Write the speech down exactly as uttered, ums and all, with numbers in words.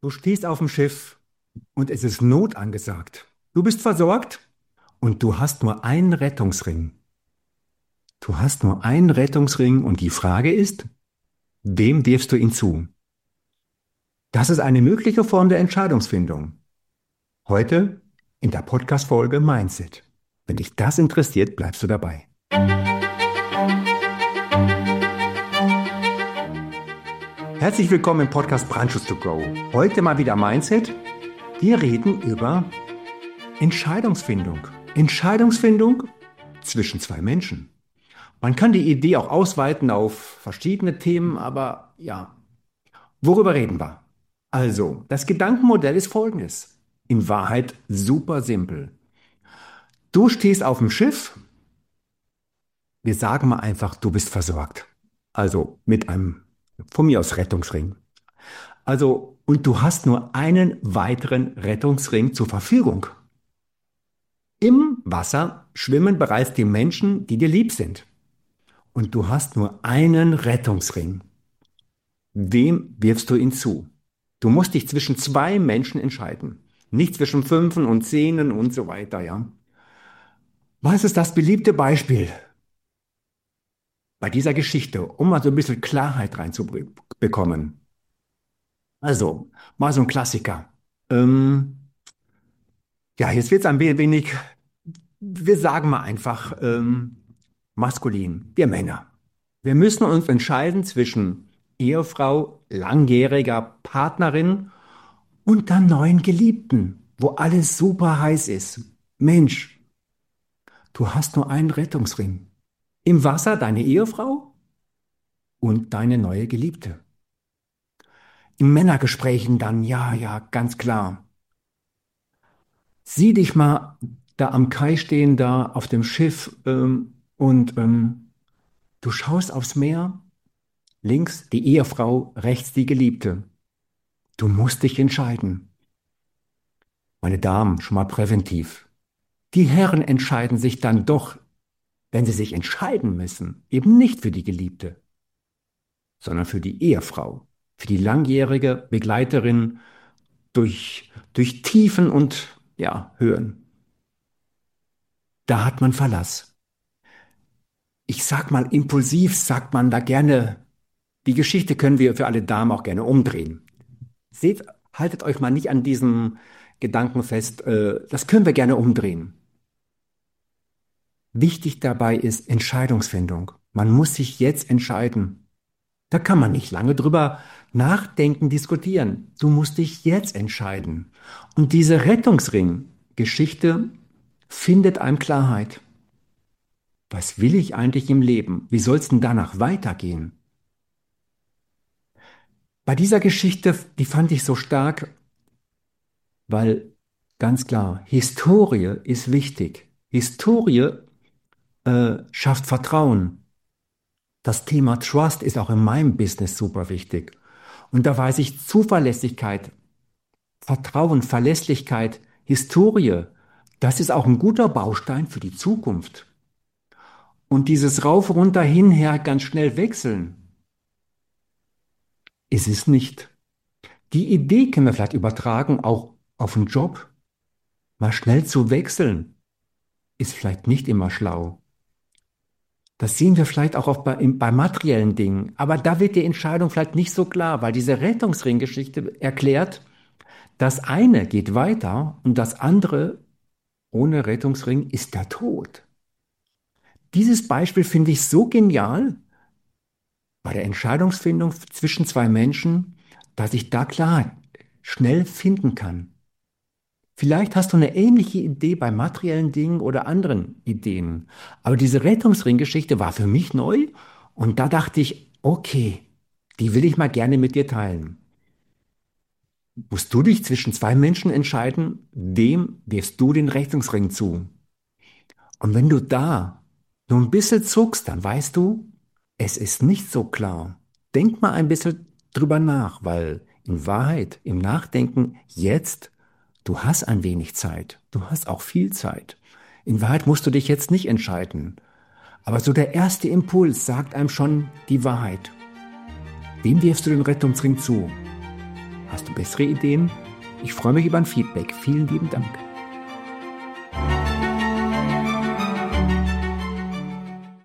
Du stehst auf dem Schiff und es ist Not angesagt. Du bist versorgt und du hast nur einen Rettungsring. Du hast nur einen Rettungsring und die Frage ist, wem wirfst du ihn zu? Das ist eine mögliche Form der Entscheidungsfindung. Heute in der Podcast-Folge Mindset. Wenn dich das interessiert, bleibst du dabei. Herzlich willkommen im Podcast Branches to Grow. Heute mal wieder Mindset. Wir reden über Entscheidungsfindung. Entscheidungsfindung zwischen zwei Menschen. Man kann die Idee auch ausweiten auf verschiedene Themen, aber ja, worüber reden wir? Also, das Gedankenmodell ist folgendes. In Wahrheit super simpel. Du stehst auf dem Schiff. Wir sagen mal einfach, du bist versorgt. Also mit einem, von mir aus Rettungsring. Also, und du hast nur einen weiteren Rettungsring zur Verfügung. Im Wasser schwimmen bereits die Menschen, die dir lieb sind. Und du hast nur einen Rettungsring. Wem wirfst du ihn zu? Du musst dich zwischen zwei Menschen entscheiden. Nicht zwischen Fünfen und Zehnen und so weiter, ja. Was ist das beliebte Beispiel bei dieser Geschichte, um mal so ein bisschen Klarheit reinzubekommen? Also, mal so ein Klassiker. Ähm, ja, jetzt wird es ein wenig, wir sagen mal einfach, ähm, maskulin, wir Männer. Wir müssen uns entscheiden zwischen Ehefrau, langjähriger Partnerin und dann neuen Geliebten, wo alles super heiß ist. Mensch, du hast nur einen Rettungsring. Im Wasser deine Ehefrau und deine neue Geliebte. In Männergesprächen dann, ja, ja, ganz klar. Sieh dich mal da am Kai stehen, da auf dem Schiff ähm, und ähm, du schaust aufs Meer, links die Ehefrau, rechts die Geliebte. Du musst dich entscheiden. Meine Damen, schon mal präventiv. Die Herren entscheiden sich dann doch, wenn sie sich entscheiden müssen, eben nicht für die Geliebte, sondern für die Ehefrau, für die langjährige Begleiterin durch, durch Tiefen und ja, Höhen. Da hat man Verlass. Ich sag mal, impulsiv sagt man da gerne, die Geschichte können wir für alle Damen auch gerne umdrehen. Seht, haltet euch mal nicht an diesem Gedanken fest, äh, das können wir gerne umdrehen. Wichtig dabei ist Entscheidungsfindung. Man muss sich jetzt entscheiden. Da kann man nicht lange drüber nachdenken, diskutieren. Du musst dich jetzt entscheiden. Und diese Rettungsring-Geschichte findet einem Klarheit. Was will ich eigentlich im Leben? Wie soll es denn danach weitergehen? Bei dieser Geschichte, die fand ich so stark, weil ganz klar, Historie ist wichtig. Historie äh, schafft Vertrauen. Das Thema Trust ist auch in meinem Business super wichtig. Und da weiß ich, Zuverlässigkeit, Vertrauen, Verlässlichkeit, Historie, das ist auch ein guter Baustein für die Zukunft. Und dieses Rauf, runter, hin, her ganz schnell wechseln, ist es nicht. Die Idee können wir vielleicht übertragen, auch auf den Job. Mal schnell zu wechseln, ist vielleicht nicht immer schlau. Das sehen wir vielleicht auch bei, bei materiellen Dingen. Aber da wird die Entscheidung vielleicht nicht so klar, weil diese Rettungsring-Geschichte erklärt, das eine geht weiter und das andere ohne Rettungsring ist der Tod. Dieses Beispiel finde ich so genial bei der Entscheidungsfindung zwischen zwei Menschen, dass ich da klar schnell finden kann. Vielleicht hast du eine ähnliche Idee bei materiellen Dingen oder anderen Ideen. Aber diese Rettungsring-Geschichte war für mich neu und da dachte ich, okay, die will ich mal gerne mit dir teilen. Musst du dich zwischen zwei Menschen entscheiden, wem wirfst du den Rettungsring zu? Und wenn du da nur ein bisschen zuckst, dann weißt du, es ist nicht so klar. Denk mal ein bisschen drüber nach, weil in Wahrheit, im Nachdenken jetzt, du hast ein wenig Zeit. Du hast auch viel Zeit. In Wahrheit musst du dich jetzt nicht entscheiden. Aber so der erste Impuls sagt einem schon die Wahrheit. Wem wirfst du den Rettungsring zu? Hast du bessere Ideen? Ich freue mich über ein Feedback. Vielen lieben Dank.